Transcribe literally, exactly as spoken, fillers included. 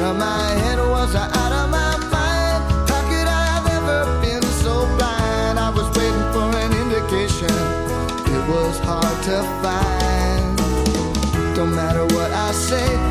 of my head? Was I out of my mind? How could I have ever been so blind? I was waiting for an indication. It was hard to find. Don't matter what I say,